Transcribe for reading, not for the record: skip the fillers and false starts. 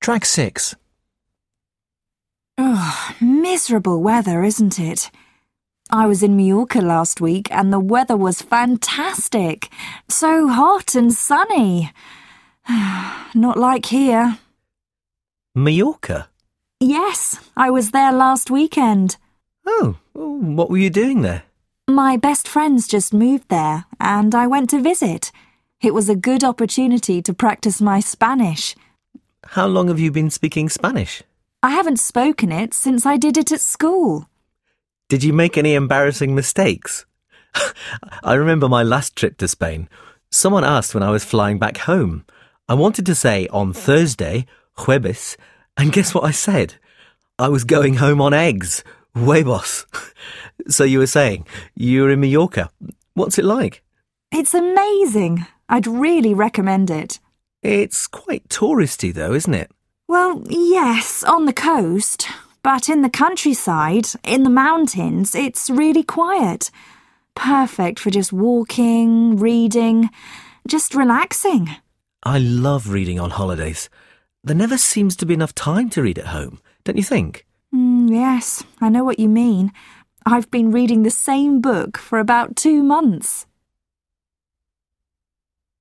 Track 6. Oh, miserable weather, isn't it? I was in Mallorca last week and the weather was fantastic. So hot and sunny. Not like here. Mallorca? Yes, I was there last weekend. Oh, what were you doing there? My best friends just moved there and I went to visit. It was a good opportunity to practice my Spanish. How long have you been speaking Spanish? I haven't spoken it since I did it at school. Did you make any embarrassing mistakes? I remember my last trip to Spain. Someone asked when I was flying back home. I wanted to say on Thursday, jueves, and guess what I said? I was going home on eggs, huevos. So you were saying, you were in Mallorca. What's it like? It's amazing. I'd really recommend it. It's quite touristy though, isn't it? Well, yes, on the coast. But in the countryside, in the mountains, it's really quiet. Perfect for just walking, reading, just relaxing. I love reading on holidays. There never seems to be enough time to read at home, don't you think? Yes, I know what you mean. I've been reading the same book for about 2 months.